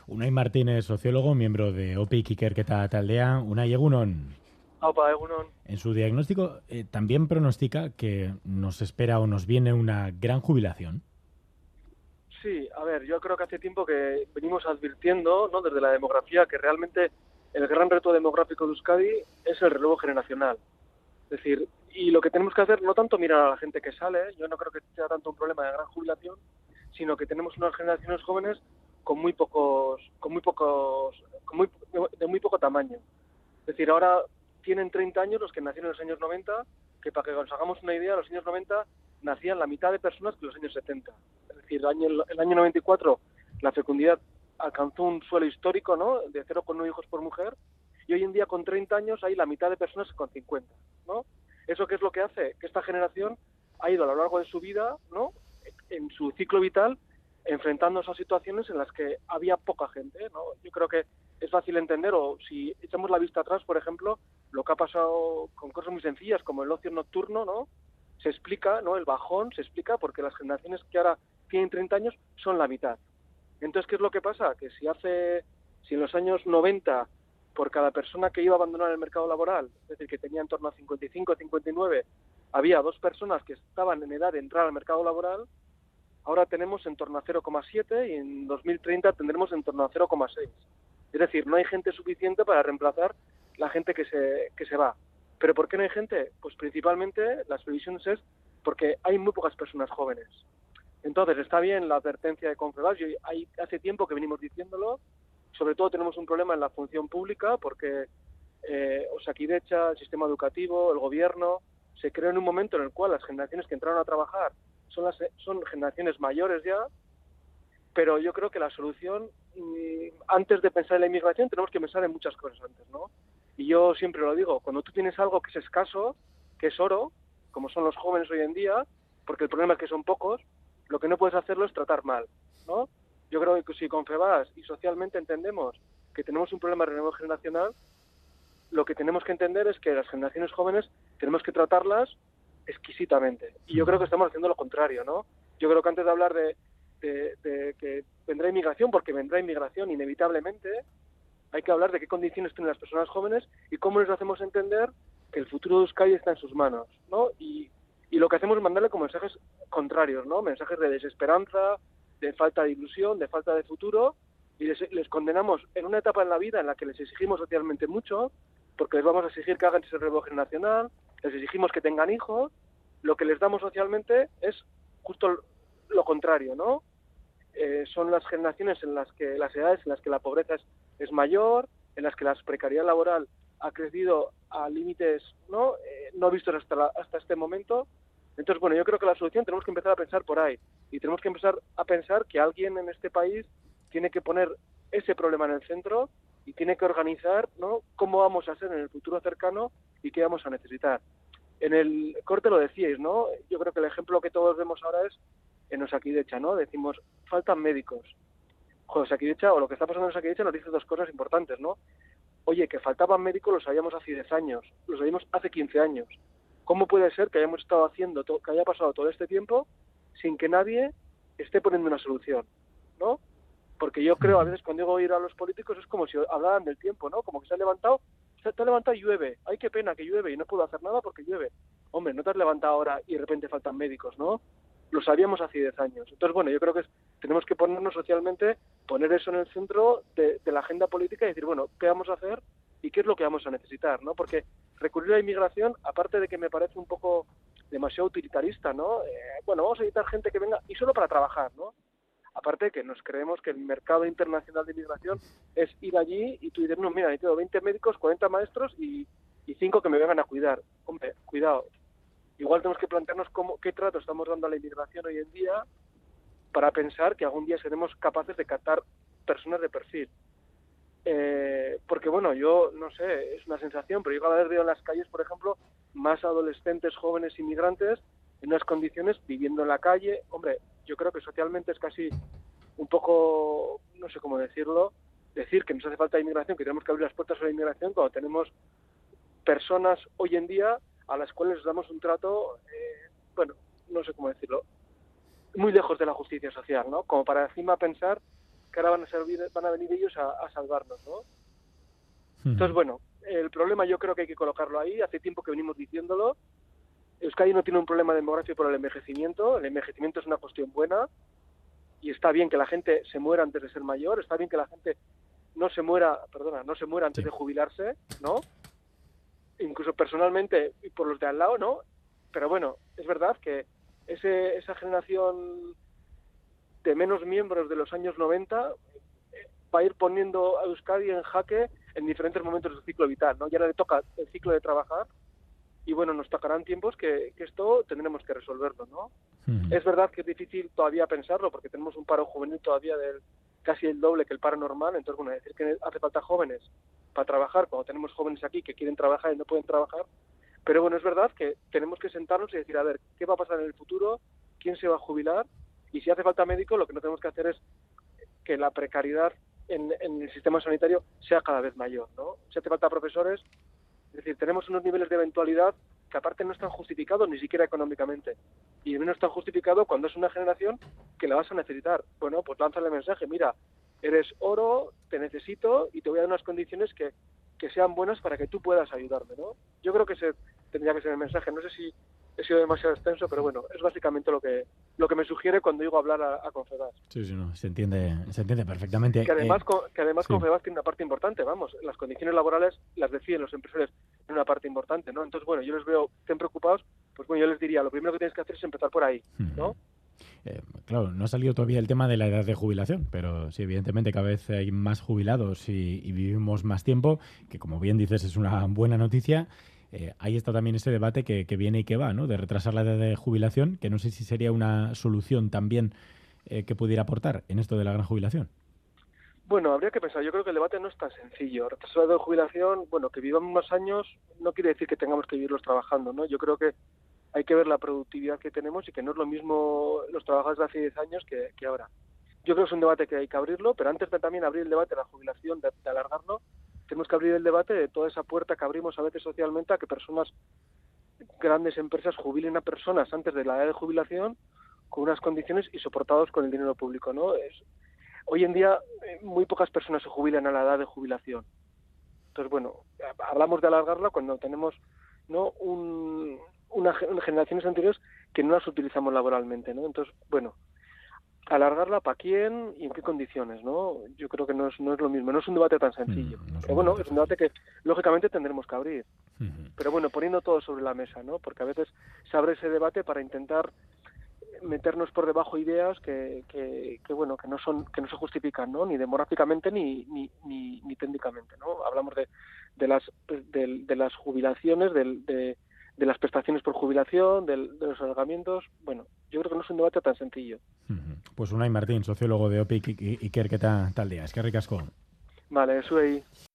Unai Martínez, sociólogo, miembro de OPIC Ikerketa Taldea. Unai, egunon. Aupa, egunon. En su diagnóstico también pronostica que nos espera o nos viene una gran jubilación. Sí, a ver, yo creo que hace tiempo que venimos advirtiendo, ¿no?, desde la demografía, que realmente el gran reto demográfico de Euskadi es el relevo generacional. Es decir, y lo que tenemos que hacer no tanto mirar a la gente que sale, yo no creo que sea tanto un problema de gran jubilación, sino que tenemos unas generaciones jóvenes de muy poco tamaño. Es decir, ahora tienen 30 años los que nacieron en los años 90, que para que nos hagamos una idea, los años 90 nacían la mitad de personas que los años 70. Es decir, el año 94 la fecundidad alcanzó un suelo histórico, ¿no?, de 0,9 hijos por mujer, y hoy en día con 30 años hay la mitad de personas con 50, ¿no? ¿Eso qué es lo que hace? Que esta generación ha ido a lo largo de su vida, ¿no?, en su ciclo vital, enfrentándose a situaciones en las que había poca gente, ¿no? Yo creo que es fácil entender, o si echamos la vista atrás, por ejemplo, lo que ha pasado con cosas muy sencillas como el ocio nocturno, ¿no? Se explica, ¿no?, el bajón se explica porque las generaciones que ahora tienen 30 años son la mitad. Entonces, ¿qué es lo que pasa? Que si en los años 90, por cada persona que iba a abandonar el mercado laboral, es decir, que tenía en torno a 55, 59, había dos personas que estaban en edad de entrar al mercado laboral, ahora tenemos en torno a 0,7 y en 2030 tendremos en torno a 0,6. Es decir, no hay gente suficiente para reemplazar la gente que se va. ¿Pero por qué no hay gente? Pues principalmente las previsiones es porque hay muy pocas personas jóvenes. Entonces está bien la advertencia de Confebask, hace tiempo que venimos diciéndolo, sobre todo tenemos un problema en la función pública porque Osakidetza, el sistema educativo, el gobierno, se creó en un momento en el cual las generaciones que entraron a trabajar son generaciones mayores ya, pero yo creo que la solución, antes de pensar en la inmigración, tenemos que pensar en muchas cosas antes, ¿no? Y yo siempre lo digo, cuando tú tienes algo que es escaso, que es oro, como son los jóvenes hoy en día, porque el problema es que son pocos, lo que no puedes hacerlo es tratar mal, ¿no? Yo creo que si Confebask y socialmente entendemos que tenemos un problema de relevo generacional, lo que tenemos que entender es que las generaciones jóvenes tenemos que tratarlas exquisitamente. Y yo creo que estamos haciendo lo contrario, ¿no? Yo creo que antes de hablar de que vendrá inmigración, porque vendrá inmigración inevitablemente, hay que hablar de qué condiciones tienen las personas jóvenes y cómo les hacemos entender que el futuro de Euskadi está en sus manos, ¿no? Y lo que hacemos es mandarle como mensajes contrarios, ¿no? Mensajes de desesperanza, de falta de ilusión, de falta de futuro, y les condenamos en una etapa en la vida en la que les exigimos socialmente mucho, porque les vamos a exigir que hagan ese relevo generacional, les exigimos que tengan hijos, lo que les damos socialmente es justo lo contrario, ¿no? Son las generaciones en las que, las edades en las que la pobreza es mayor, en las que la precariedad laboral ha crecido a límites no vistos hasta este momento. Entonces, bueno, yo creo que la solución tenemos que empezar a pensar por ahí, y tenemos que empezar a pensar que alguien en este país tiene que poner ese problema en el centro y tiene que organizar, ¿no?, cómo vamos a ser en el futuro cercano y qué vamos a necesitar. En el corte lo decíais, ¿no? Yo creo que el ejemplo que todos vemos ahora es en Osakidetza, ¿no? Decimos, faltan médicos. Joder, Osakidetza, o lo que está pasando en Osakidetza nos dice dos cosas importantes, ¿no? Oye, que faltaban médicos lo sabíamos hace 10 años, lo sabíamos hace 15 años. ¿Cómo puede ser que hayamos estado haciendo, que haya pasado todo este tiempo sin que nadie esté poniendo una solución, ¿no? Porque yo creo, a veces cuando digo ir a los políticos es como si hablaran del tiempo, ¿no? Como que se ha levantado y llueve. Ay, qué pena que llueve y no puedo hacer nada porque llueve. Hombre, no te has levantado ahora y de repente faltan médicos, ¿no? Lo sabíamos hace 10 años. Entonces, bueno, yo creo que tenemos que ponernos socialmente, poner eso en el centro de la agenda política y decir, bueno, ¿qué vamos a hacer y qué es lo que vamos a necesitar, ¿no? Porque recurrir a la inmigración, aparte de que me parece un poco demasiado utilitarista, ¿no? Bueno, vamos a necesitar gente que venga y solo para trabajar, ¿no? Aparte de que nos creemos que el mercado internacional de inmigración es ir allí y tú dices, no, mira, necesito 20 médicos, 40 maestros y 5 que me vengan a cuidar. Hombre, cuidado. Igual tenemos que plantearnos qué trato estamos dando a la inmigración hoy en día para pensar que algún día seremos capaces de captar personas de perfil. Porque, bueno, yo no sé, es una sensación, pero yo cada vez veo en las calles, por ejemplo, más adolescentes, jóvenes, inmigrantes, en unas condiciones, viviendo en la calle. Hombre, yo creo que socialmente es casi un poco, no sé cómo decirlo, decir que nos hace falta inmigración, que tenemos que abrir las puertas a la inmigración cuando tenemos personas hoy en día a las cuales les damos un trato, bueno, no sé cómo decirlo, muy lejos de la justicia social, ¿no? Como para encima pensar que ahora van a venir ellos a salvarnos, ¿no? Ujú. Entonces, bueno, el problema yo creo que hay que colocarlo ahí. Hace tiempo que venimos diciéndolo. Euskadi no tiene un problema demográfico por el envejecimiento. El envejecimiento es una cuestión buena y está bien que la gente se muera antes de ser mayor. Está bien que la gente no se muera antes Sí. de jubilarse, ¿no? Incluso personalmente y por los de al lado, ¿no? Pero bueno, es verdad que esa generación de menos miembros de los años 90 va a ir poniendo a Euskadi en jaque en diferentes momentos de su ciclo vital, ¿no? Ya le toca el ciclo de trabajar y bueno, nos tocarán tiempos que esto tendremos que resolverlo, ¿no? Ujú. Es verdad que es difícil todavía pensarlo porque tenemos un paro juvenil todavía del casi el doble que el paro normal, entonces bueno, decir que hace falta jóvenes para trabajar cuando tenemos jóvenes aquí que quieren trabajar y no pueden trabajar, pero bueno, es verdad que tenemos que sentarnos y decir, a ver, ¿qué va a pasar en el futuro? ¿Quién se va a jubilar? Y si hace falta médico, lo que no tenemos que hacer es que la precariedad en el sistema sanitario sea cada vez mayor, ¿no? Si hace falta profesores, es decir, tenemos unos niveles de eventualidad que aparte no están justificados ni siquiera económicamente. Y menos están justificados cuando es una generación que la vas a necesitar. Bueno, pues lánzale el mensaje, mira, eres oro, te necesito y te voy a dar unas condiciones que sean buenas para que tú puedas ayudarme, ¿no? Yo creo que ese tendría que ser el mensaje. No sé si he sido demasiado extenso, pero bueno, es básicamente lo que me sugiere cuando llego a hablar a Confebask. Sí, sí, no, se entiende perfectamente. Que además Sí. Confebask tiene una parte importante, vamos, las condiciones laborales las deciden los empresarios en una parte importante, ¿no? Entonces, bueno, yo les veo, estén preocupados, pues bueno, yo les diría, lo primero que tienes que hacer es empezar por ahí, ¿no? Ujú. Claro, no ha salido todavía el tema de la edad de jubilación, pero sí, evidentemente cada vez hay más jubilados y vivimos más tiempo, que como bien dices es una buena noticia. Ahí está también ese debate que viene y que va, ¿no? De retrasar la edad de jubilación, que no sé si sería una solución también que pudiera aportar en esto de la gran jubilación. Bueno, habría que pensar, yo creo que el debate no es tan sencillo. Retrasar la edad de jubilación, bueno, que vivamos más años no quiere decir que tengamos que vivirlos trabajando, ¿no? Yo creo que hay que ver la productividad que tenemos y que no es lo mismo los trabajadores de hace 10 años que ahora. Yo creo que es un debate que hay que abrirlo, pero antes de también abrir el debate de la jubilación, de alargarlo, tenemos que abrir el debate de toda esa puerta que abrimos a veces socialmente a que personas, grandes empresas, jubilen a personas antes de la edad de jubilación con unas condiciones y soportados con el dinero público, ¿no? Hoy en día muy pocas personas se jubilan a la edad de jubilación. Entonces, bueno, hablamos de alargarla cuando tenemos, ¿no? unas generaciones anteriores que no las utilizamos laboralmente, ¿no? Entonces, bueno, alargarla para quién y en qué condiciones, ¿no? Yo creo que no es lo mismo, no es un debate tan sencillo. No es Pero un bueno, debate es un debate fácil. que lógicamente tendremos que abrir. Ujú. Pero bueno, poniendo todo sobre la mesa, ¿no? Porque a veces se abre ese debate para intentar meternos por debajo ideas que bueno, que no se justifican, ¿no? Ni demográficamente ni técnicamente, ¿no? Hablamos de las jubilaciones, de las prestaciones por jubilación, de los alargamientos. Bueno, yo creo que no es un debate tan sencillo. Ujú. Pues Unai Martín, sociólogo de OPIC y Iker, ¿qué tal día? Es que ricasco. Vale, eso ahí.